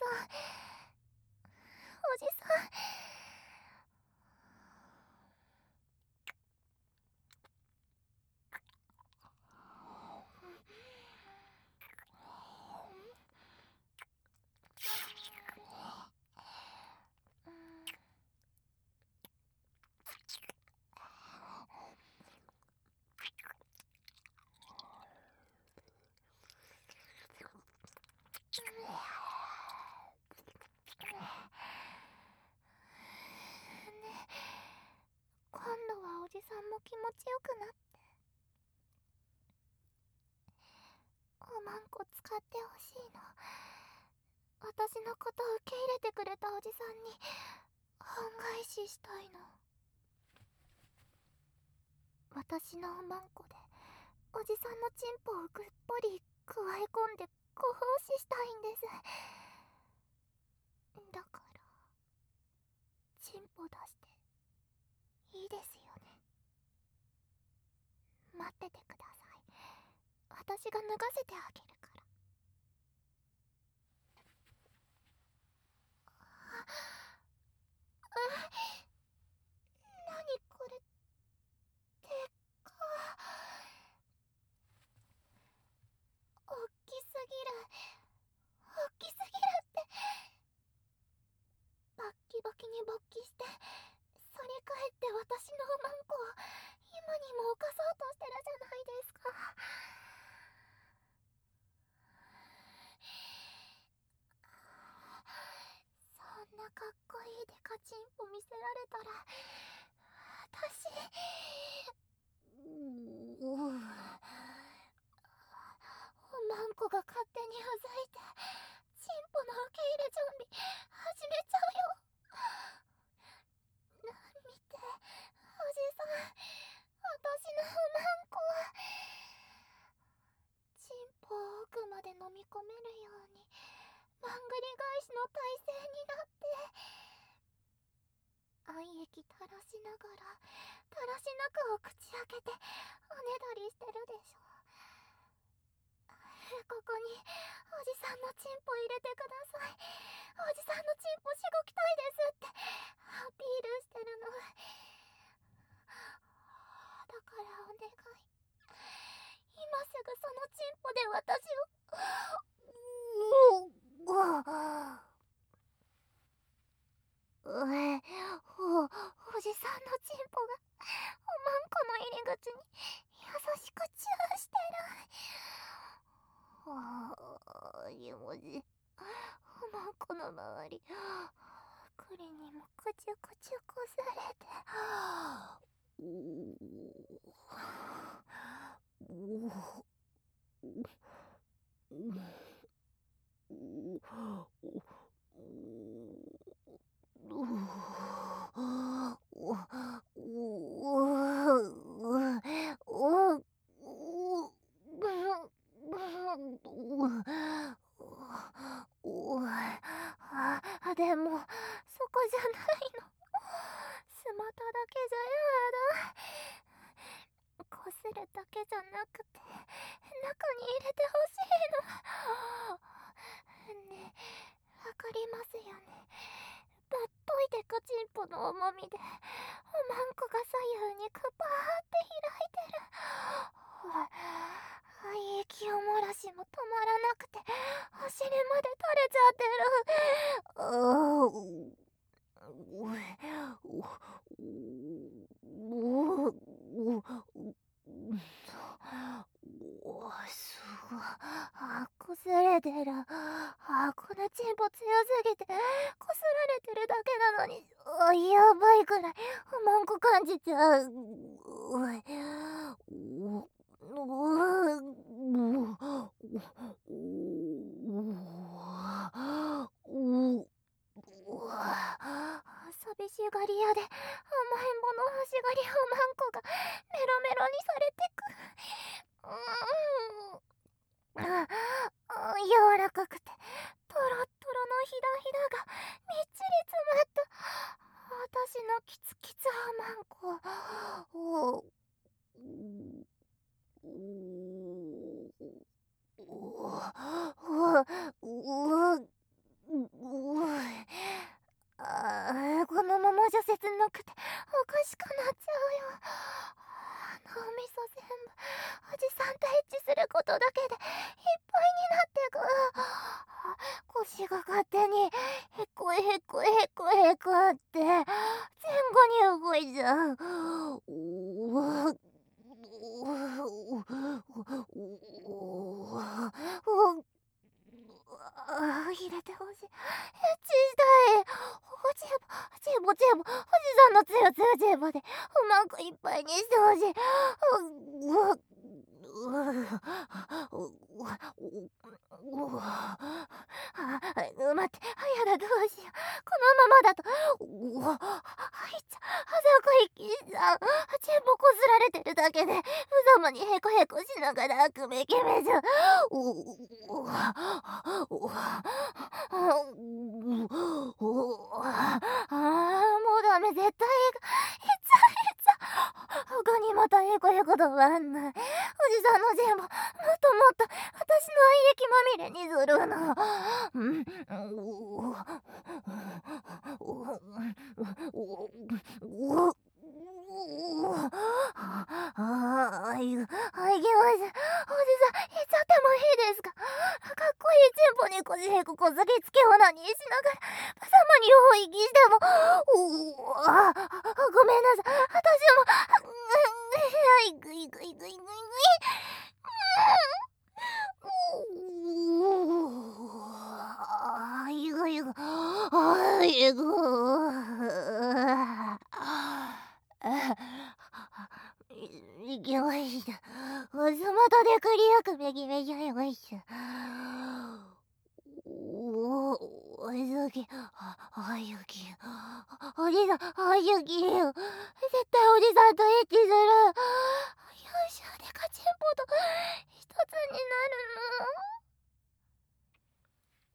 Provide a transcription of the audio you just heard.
さん、おじさん。今度はおじさんも気持ちよくなって、おまんこ使ってほしいの。私のこと受け入れてくれたおじさんに恩返ししたいの。私のおまんこでおじさんのチンポをぐっぽりくわえ込んでご奉仕したいんです。だからチンポ出していいですよね。待っててください。私が脱がせてあげるから。何これ、でっか。おっきすぎる、おっきすぎるって。バッキバキに勃起して、反り返って私のおまんこを今にも犯そうとしてるじゃないですか。そんなかっこいいデカチンポ見せられたら、私おまんこが勝手にうずいて、チンポの受け入れ準備始めちゃうよ。見て、おじさん、私のおまんこ。チンポを奥まで飲み込めるようにまんぐり返しの体勢になって、愛液垂らしながらだらしなくを口開けておねだりしてるでしょ。ここにおじさんのチンポ入れてください。おじさんのチンポしごきたいですってアピールしてるの。だからお願い、今すぐそのチンポで私をおじさんのチンポがおまんこの入り口に優しくチューしてる。気持ちいい。おまんこの周り栗にもくちゅくちゅこすれて、でもそこじゃないの。スマタだけじゃやだ。こするだけじゃなくて中に入れてほしいの。ねえ、わかりますよね。ぶっといデカチンポの重みでおまんこが左右にくぱーって開いてる。愛液を漏らしも止まらなくてお尻まで垂れちゃってる。すごい。こすれてる。このチンポ強すぎてこすられてるだけなのにやばいくらいおまんこ感じちゃう。寂しがり屋で甘えん坊の欲しがりおまんこがメロメロにされてく。柔らかくてトロットロのひだひだがみっちり詰まった私のキツキツおまんこ。 切なくておかしくなっちゃうよ。脳みそ全部おじさんとエッチすることだけでいっぱいになってく。腰が勝手にへこへこへこへこって前後に動いちゃう。うわう入れてほしい。エッチしたい。チェボチェボおじさんのつよつよチェボでうまくいっぱいにしてほしい。待って、やだ、どうしよう。このままだと入っちゃう。あざこ息しちゃう。チェボこすられてるだけで無様にへこへこしながら悪めきめちゃう。もうダメ、絶対へっちゃ他にまたへこへことはあんない。おじさんの全部もっともっと私の愛液まみれにするの。あいけません。おじさん、言っちゃってもいいですか？かっこいいチンポにこじへここすぎつけオナニーしながら無様に放息してもごめんなさい。私もぐいぐいぐいぐいぐい。いぐいぐいぐいけました。おそまとでクリアくめきめちゃいました。おじさん、おじさん、おじさん、絶